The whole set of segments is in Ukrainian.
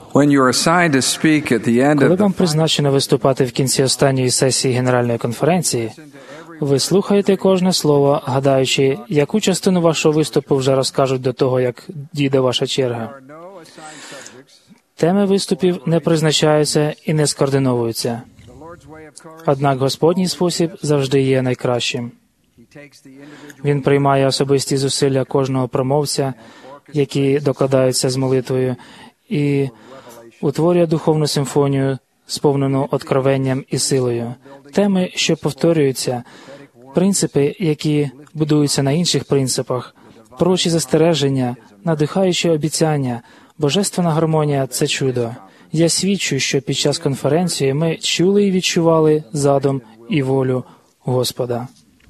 Коли вам призначено виступати в кінці останньої сесії Генеральної конференції, ви слухаєте кожне слово, гадаючи, яку частину вашого виступу вже розкажуть до того, як дійде ваша черга. Теми виступів не призначаються і не скоординовуються. Однак Господній спосіб завжди є найкращим. Він приймає особисті зусилля кожного промовця, які докладаються з молитвою, і утворює духовну симфонію, сповнену откровенням і силою. Теми, що повторюються, принципи, які будуються на інших принципах, пророчі застереження, надихаючі обіцяння, божественна гармонія – це чудо. Я свідчу, що під час конференції ми чули і відчували задум і волю Господа.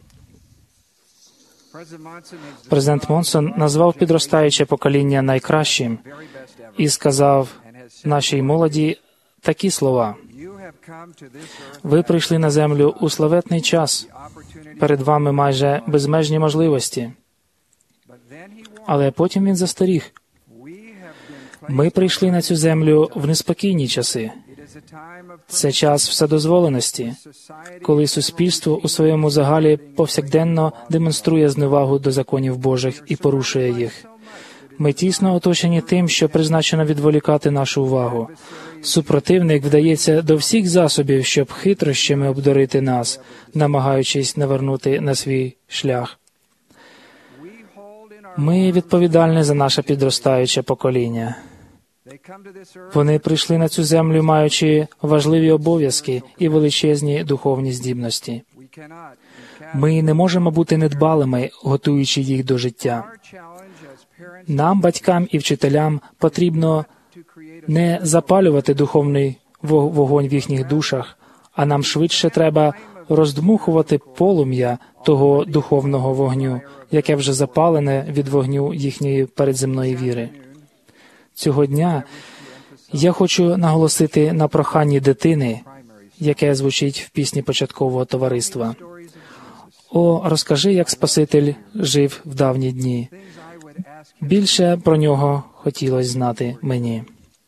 Президент Монсон назвав підростаюче покоління найкращим і сказав нашій молоді такі слова. Ви прийшли на землю у славетний час. Перед вами майже безмежні можливості. Але потім він застеріг. Ми прийшли на цю землю в неспокійні часи. Це час вседозволеності, коли суспільство у своєму загалі повсякденно демонструє зневагу до законів Божих і порушує їх. Ми тісно оточені тим, що призначено відволікати нашу увагу. Супротивник вдається до всіх засобів, щоб хитрощами обдурити нас, намагаючись навернути на свій шлях. Ми відповідальні за наше підростаюче покоління. Вони прийшли на цю землю, маючи важливі обов'язки і величезні духовні здібності. Ми не можемо бути недбалими, готуючи їх до життя. Нам, батькам і вчителям, потрібно не запалювати духовний вогонь в їхніх душах, а нам швидше треба роздмухувати полум'я того духовного вогню, яке вже запалене від вогню їхньої передземної віри. Цього дня я хочу наголосити на проханні дитини, яке звучить в пісні початкового товариства. «О, розкажи, як Спаситель жив в давні дні. Більше про нього хотілося знати мені».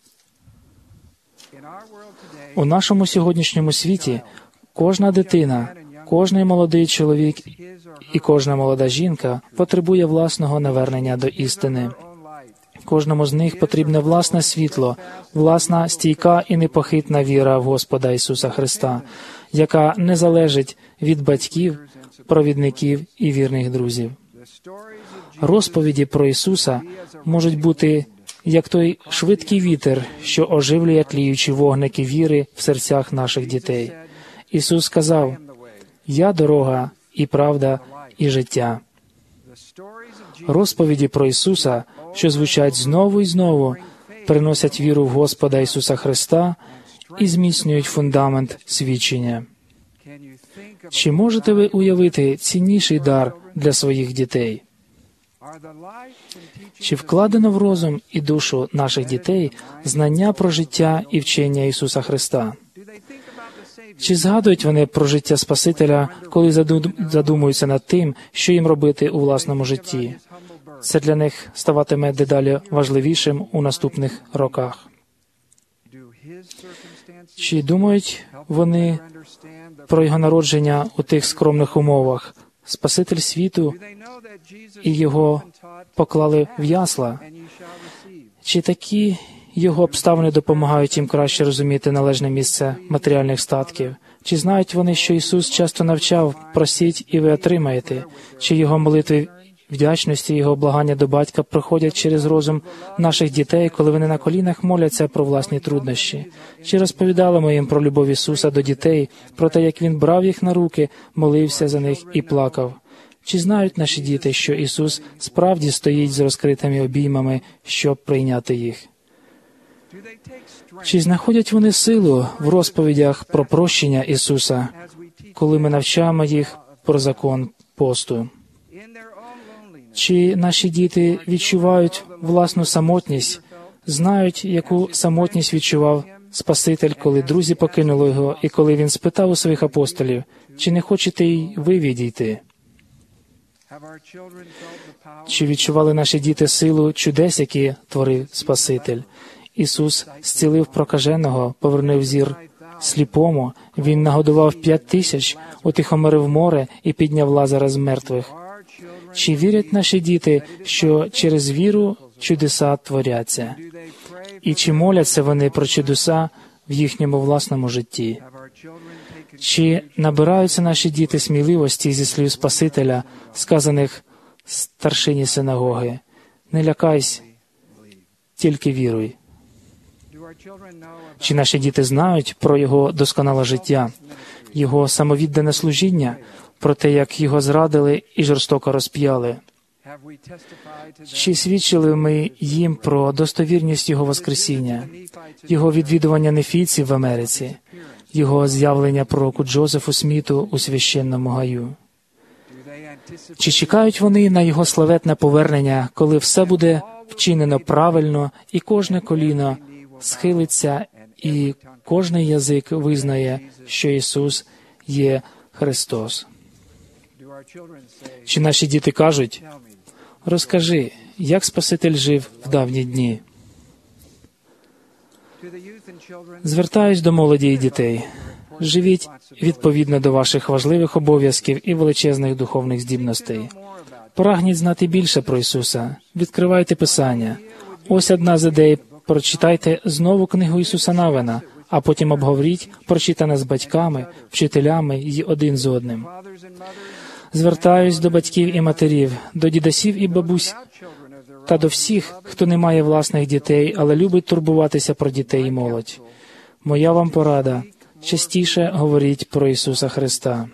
У нашому сьогоднішньому світі кожна дитина, кожний молодий чоловік і кожна молода жінка потребує власного навернення до істини. Кожному з них потрібне власне світло, власна стійка і непохитна віра в Господа Ісуса Христа, яка не залежить від батьків, провідників і вірних друзів. Розповіді про Ісуса можуть бути як той швидкий вітер, що оживлює тліючі вогники віри в серцях наших дітей. Ісус сказав: «Я дорога, і правда, і життя». Розповіді про Ісуса, що звучать знову і знову, приносять віру в Господа Ісуса Христа і зміцнюють фундамент свідчення. Чи можете ви уявити цінніший дар для своїх дітей? Чи вкладено в розум і душу наших дітей знання про життя і вчення Ісуса Христа? Чи згадують вони про життя Спасителя, коли задумуються над тим, що їм робити у власному житті? Це для них ставатиме дедалі важливішим у наступних роках. Чи думають вони про Його народження у тих скромних умовах? Спаситель світу і Його поклали в ясла? Чи такі Його обставини допомагають їм краще розуміти належне місце матеріальних статків? Чи знають вони, що Ісус часто навчав «просіть, і ви отримаєте»? Чи Його молитви вдячності, Його благання до Батька проходять через розум наших дітей, коли вони на колінах моляться про власні труднощі? Чи розповідали ми їм про любов Ісуса до дітей, про те, як Він брав їх на руки, молився за них і плакав? Чи знають наші діти, що Ісус справді стоїть з розкритими обіймами, щоб прийняти їх? Чи знаходять вони силу в розповідях про прощення Ісуса, коли ми навчаємо їх про закон посту? Чи наші діти відчувають власну самотність, знають, яку самотність відчував Спаситель, коли друзі покинули Його, і коли Він спитав у своїх апостолів: «Чи не хочете й ви відійти?» Чи відчували наші діти силу чудес, які творив Спаситель? Ісус зцілив прокаженого, повернув зір сліпому, Він нагодував 5000, утихомирив море і підняв Лазара з мертвих. Чи вірять наші діти, що через віру чудеса творяться? І чи моляться вони про чудеса в їхньому власному житті? Чи набираються наші діти сміливості зі слів Спасителя, сказаних старшині синагоги? Не лякайся, тільки віруй. Чи наші діти знають про Його досконале життя, Його самовіддане служіння, про те, як Його зрадили і жорстоко розп'яли? Чи свідчили ми їм про достовірність Його воскресіння, Його відвідування нефійців в Америці, Його з'явлення пророку Джозефу Сміту у священному гаю? Чи чекають вони на Його славетне повернення, коли все буде вчинено правильно, і кожне коліно схилиться, і кожний язик визнає, що Ісус є Христос? Чи наші діти кажуть: «Розкажи, як Спаситель жив в давні дні»? Звертаюсь до молоді і дітей. Живіть відповідно до ваших важливих обов'язків і величезних духовних здібностей. Прагніть знати більше про Ісуса. Відкривайте Писання. Ось одна з ідей. Прочитайте знову книгу Ісуса Навина, а потім обговоріть прочитане з батьками, вчителями й один з одним. Звертаюсь до батьків і матерів, до дідусів і бабусь, та до всіх, хто не має власних дітей, але любить турбуватися про дітей і молодь. Моя вам порада – частіше говоріть про Ісуса Христа.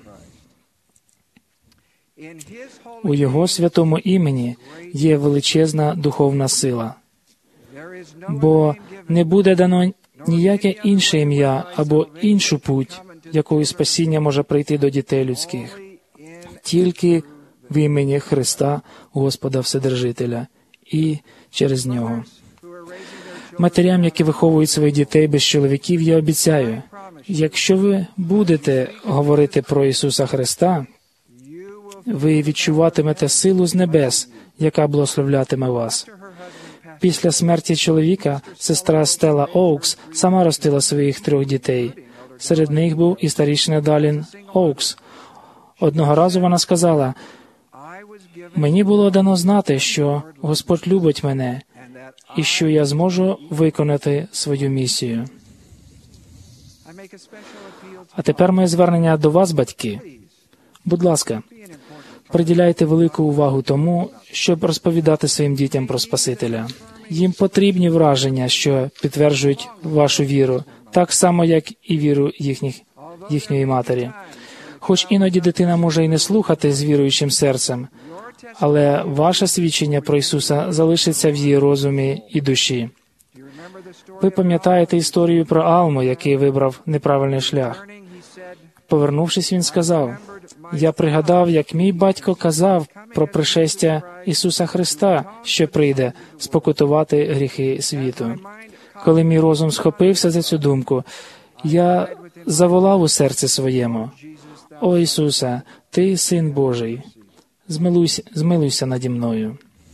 У Його святому імені є величезна духовна сила. Бо не буде дано ніяке інше ім'я або іншу путь, якою спасіння може прийти до дітей людських. Тільки в імені Христа, Господа Вседержителя, і через Нього. Матерям, які виховують своїх дітей без чоловіків, я обіцяю, якщо ви будете говорити про Ісуса Христа, ви відчуватимете силу з небес, яка благословлятиме вас. Після смерті чоловіка сестра Стелла Оукс сама ростила своїх 3 дітей. Серед них був і старішина Далін Оукс. Одного разу вона сказала: «Мені було дано знати, що Господь любить мене і що я зможу виконати свою місію». А тепер моє звернення до вас, батьки. Будь ласка, приділяйте велику увагу тому, щоб розповідати своїм дітям про Спасителя. Їм потрібні враження, що підтверджують вашу віру, так само, як і віру їхньої матері. Хоч іноді дитина може і не слухати з віруючим серцем, але ваше свідчення про Ісуса залишиться в її розумі і душі. Ви пам'ятаєте історію про Алму, який вибрав неправильний шлях. Повернувшись, він сказав: «Я пригадав, як мій батько казав про пришестя Ісуса Христа, що прийде спокутувати гріхи світу». Коли мій розум схопився за цю думку, я заволав у серці своєму: «О Ісусе, Ти Син Божий, змилуйся наді мною».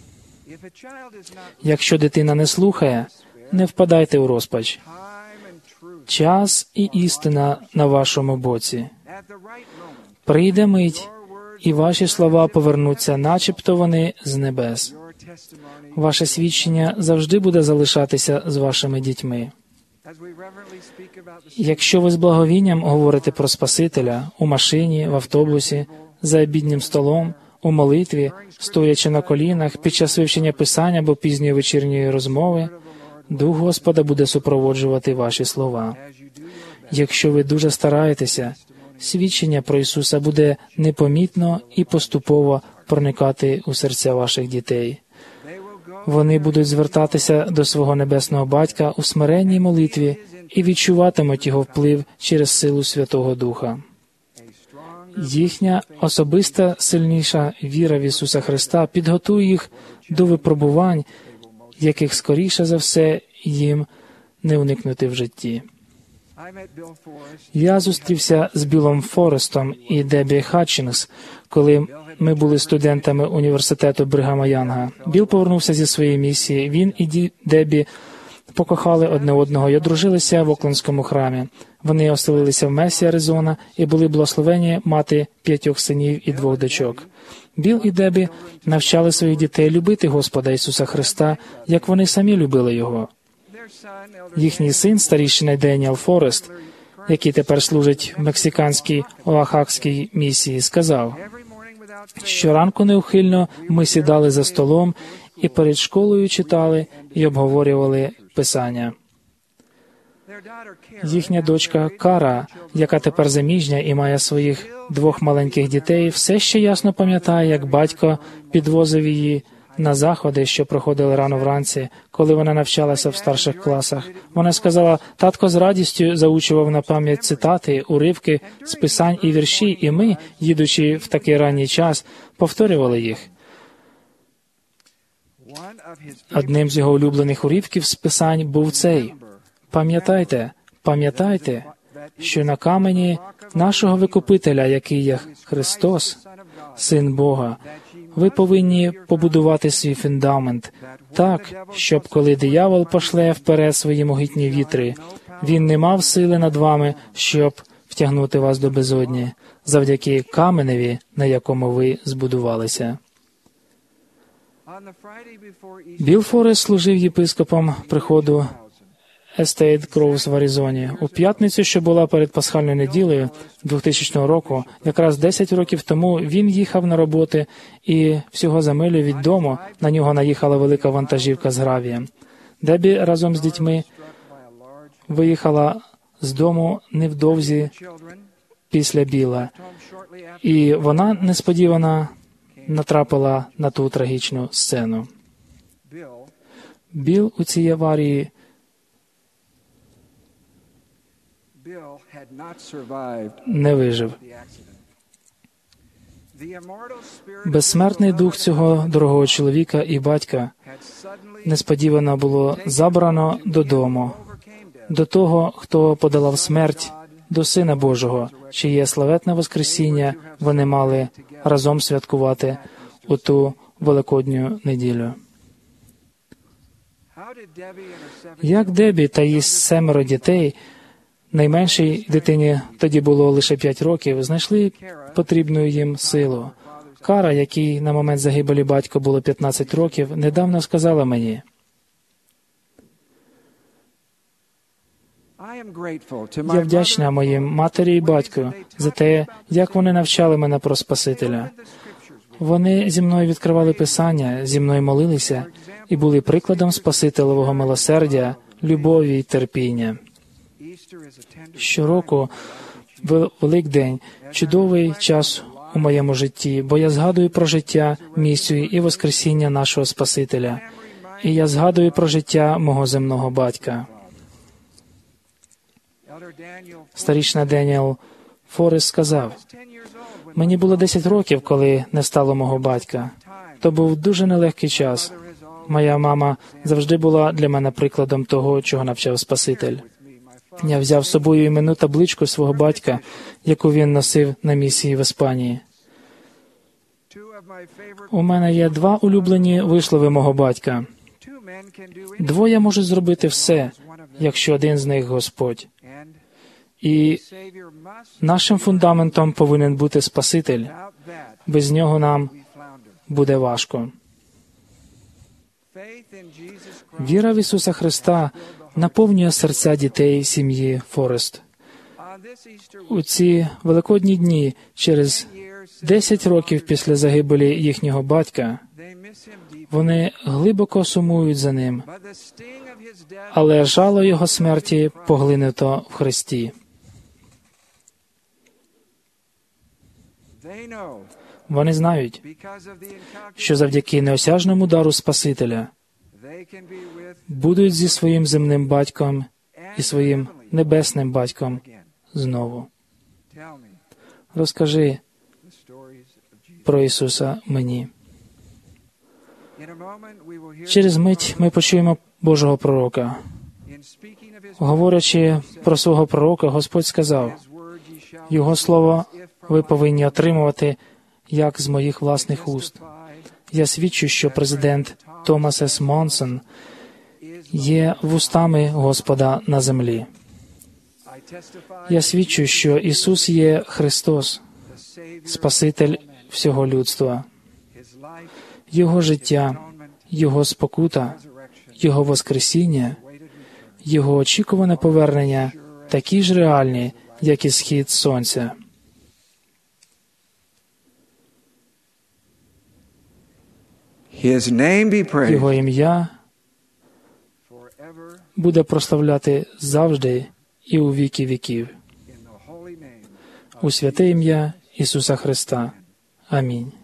Якщо дитина не слухає, не впадайте у розпач. Час і істина на вашому боці. Прийде мить, і ваші слова повернуться, начебто вони з небес. Ваше свідчення завжди буде залишатися з вашими дітьми. Якщо ви з благовінням говорите про Спасителя у машині, в автобусі, за обіднім столом, у молитві, стоячи на колінах, під час вивчення Писання або пізньої вечірньої розмови, Дух Господа буде супроводжувати ваші слова. Якщо ви дуже стараєтеся, свідчення про Ісуса буде непомітно і поступово проникати у серця ваших дітей. Вони будуть звертатися до свого Небесного Батька у смиренній молитві і відчуватимуть Його вплив через силу Святого Духа. Їхня особиста сильніша віра в Ісуса Христа підготує їх до випробувань, яких, скоріше за все, їм не уникнути в житті. Я зустрівся з Білом Форестом і Дебі Хатчингс, коли ми були студентами університету Бригама Янга. Біл повернувся зі своєї місії. Він і Дебі покохали одне одного і одружилися в Оклендському храмі. Вони оселилися в Месі, Аризона, і були благословені мати 5 синів і 2 дочок. Біл і Дебі навчали своїх дітей любити Господа Ісуса Христа, як вони самі любили Його. Їхній син, старішина Деніел Форест, який тепер служить в мексиканській Оахакській місії, сказав: «Щоранку неухильно ми сідали за столом і перед школою читали і обговорювали Писання». Їхня дочка Кара, яка тепер заміжня і має своїх 2 маленьких дітей, все ще ясно пам'ятає, як батько підвозив її на заходи, що проходили рано вранці, коли вона навчалася в старших класах. Вона сказала: «Татко з радістю заучував на пам'ять цитати, уривки з Писань і вірші, і ми, їдучи в такий ранній час, повторювали їх». Одним з його улюблених уривків з Писань був цей: «Пам'ятайте, що на камені нашого Викупителя, який є Христос, Син Бога, ви повинні побудувати свій фундамент так, щоб коли диявол пошле вперед свої могутні вітри, він не мав сили над вами, щоб втягнути вас до безодні, завдяки каменеві, на якому ви збудувалися». Білл Форест служив єпископом приходу Естейт Гроувс в Аризоні. У п'ятницю, що була перед Пасхальною неділею 2000 року, якраз 10 років тому, він їхав на роботи, і всього за милю від дому на нього наїхала велика вантажівка з гравієм. Дебі разом з дітьми виїхала з дому невдовзі після Біла, і вона несподівано натрапила на ту трагічну сцену. Біл у цій аварії не вижив. Безсмертний дух цього дорогого чоловіка і батька несподівано було забрано додому, до того, хто подолав смерть, до Сина Божого, чиє славетне воскресіння вони мали разом святкувати у ту Великодню неділю. Як Дебі та її 7 дітей, найменшій дитині тоді було лише 5 років, знайшли потрібну їм силу. Кара, якій на момент загибелі батька було 15 років, недавно сказала мені: «Я вдячна моїм матері і батьку за те, як вони навчали мене про Спасителя. Вони зі мною відкривали Писання, зі мною молилися і були прикладом Спасителевого милосердя, любові й терпіння». Щороку Великдень – чудовий час у моєму житті, бо я згадую про життя, місію і воскресіння нашого Спасителя. І я згадую про життя мого земного батька. Старішина Деніел Форест сказав: «Мені було 10 років, коли не стало мого батька. То був дуже нелегкий час. Моя мама завжди була для мене прикладом того, чого навчав Спаситель. Я взяв з собою іменну табличку свого батька, яку він носив на місії в Іспанії. У мене є 2 улюблені вислови мого батька. 2 можуть зробити все, якщо один з них – Господь. І нашим фундаментом повинен бути Спаситель. Без нього нам буде важко». Віра в Ісуса Христа наповнює серця дітей сім'ї Форест. У ці великодні дні, через 10 років після загибелі їхнього батька, вони глибоко сумують за ним, але жало його смерті поглинуто в Христі. Вони знають, що завдяки неосяжному дару Спасителя будуть зі своїм земним батьком і своїм небесним батьком знову. Розкажи про Ісуса мені. Через мить ми почуємо Божого пророка. Говорячи про свого пророка, Господь сказав: «Його слово ви повинні отримувати, як з моїх власних уст». Я свідчу, що президент Томас С. Монсон є вустами Господа на землі. Я свідчу, що Ісус є Христос, Спаситель всього людства. Його життя, Його спокута, Його воскресіння, Його очікуване повернення такі ж реальні, як і схід сонця. Його ім'я буде прославляти завжди і у віки віків. У святе ім'я Ісуса Христа. Амінь.